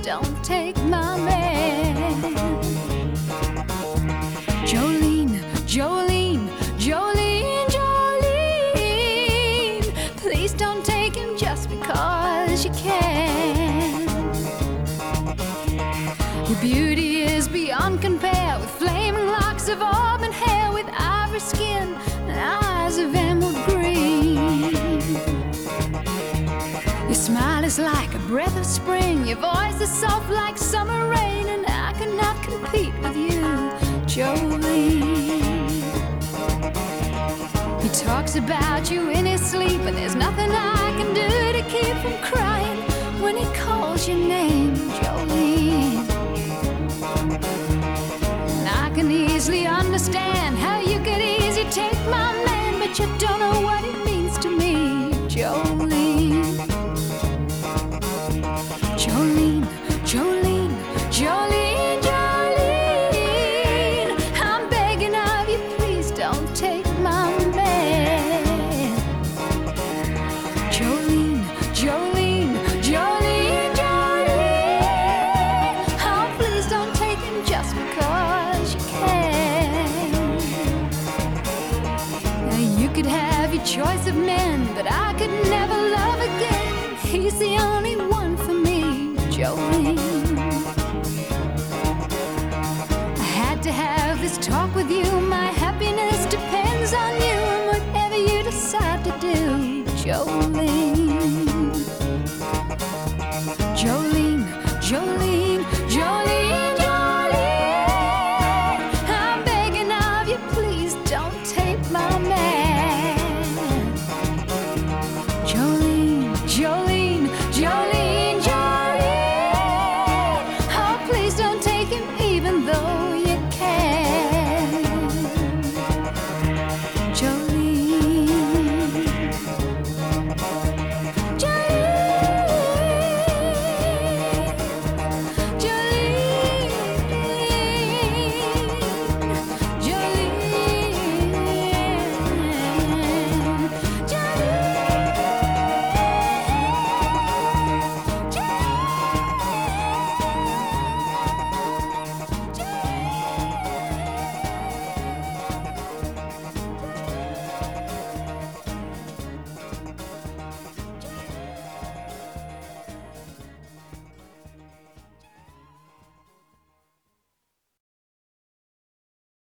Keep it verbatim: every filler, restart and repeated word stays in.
don't take my man. Jolene, Jolene, Jolene, Jolene, please don't take him just because you can. Your beauty is beyond compare, with flaming locks of auburn hair, with ivory skin and eyes of emerald green. Your smile is like a breath of spring, your voice is soft like summer rain, and I cannot compete with you, Jolene. He talks about you in his sleep, and there's nothing I can do to keep from crying when he calls your name, Jolene. And I can easily understand how you could easily take my man, but you don't know what it means to me, Jolene. Jolene, Jolene, Jolene, Jolene, I'm begging of you, please don't take my man. Jolene, Jolene, Jolene, Jolene, oh, please don't take him just because you can. Now you could have your choice of men, but I could never love again. He's the only one for me, Jolene. I had to have this talk with you, my